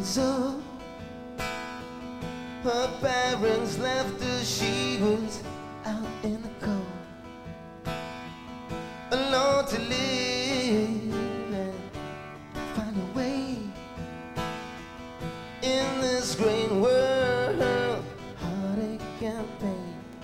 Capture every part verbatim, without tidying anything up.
years old. Her parents left her, she was out in the cold, alone to live and find a way in this great world, heartache and pain.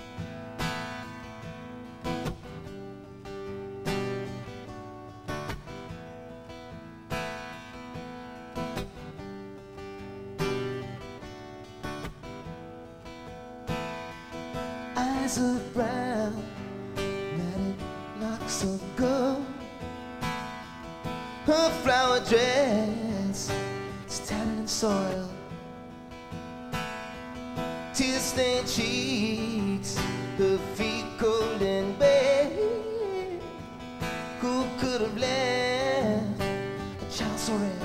Eyes of brown, matted locks of gold. Her flower dress is tattered and soiled. Tear-stained cheeks, her feet cold and bare. Who could have left a child so rare?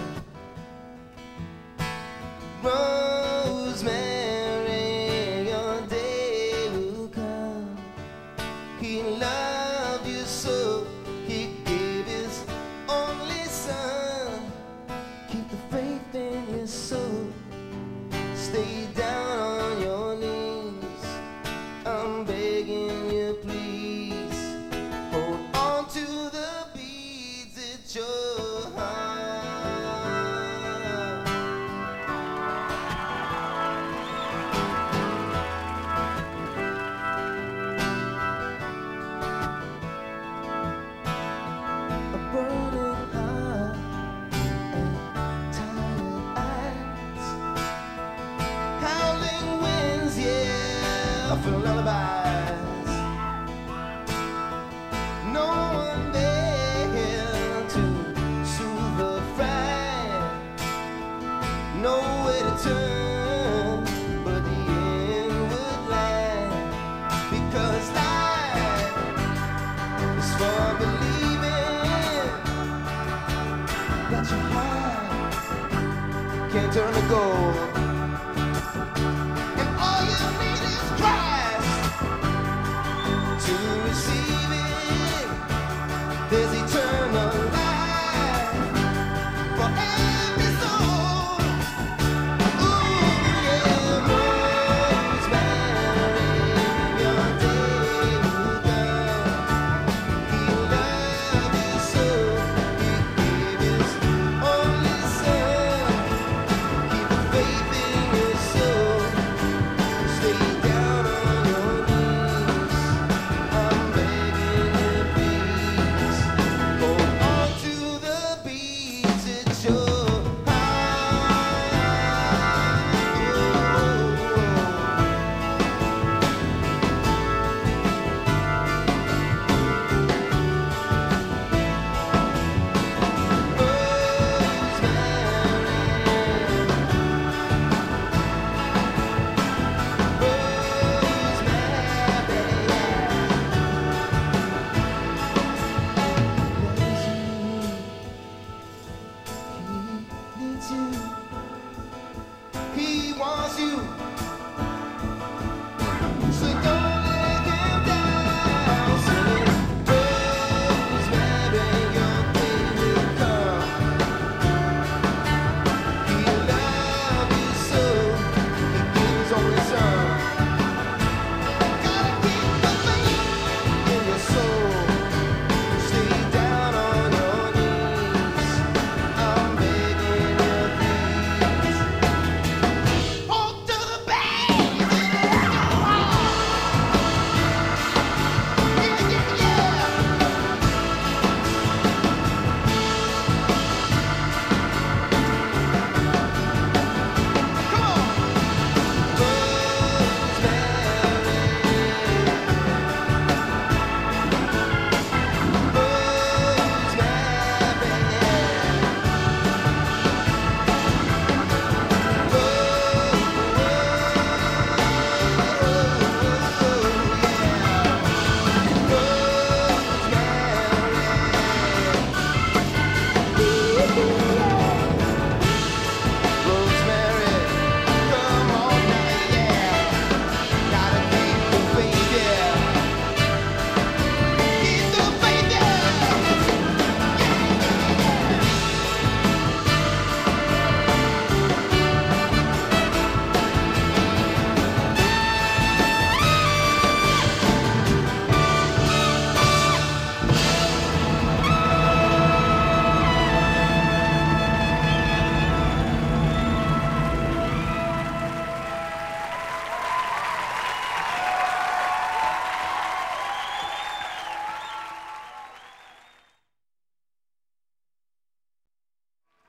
Rosemary, your day will come. He loved you so, he gave his only son. Keep the faith in your soul, stay down on your knees. I'm begging you, please, hold on to the beads at your heart. A burning heart and tired eyes, howling winds, yeah, for lullabies. No one there to soothe the fright, nowhere to turn but the inward light. Because life is for believing that your heart can't turn to gold. And all you need is Christ to receive it. There's eternal life for every soul. Ooh, yeah, Rosemary, your day will come. He loved you so, he gave his only son. Keep the faith in your soul, stay down on your knees. I'm begging you, please, hold on to the beats at your he wants you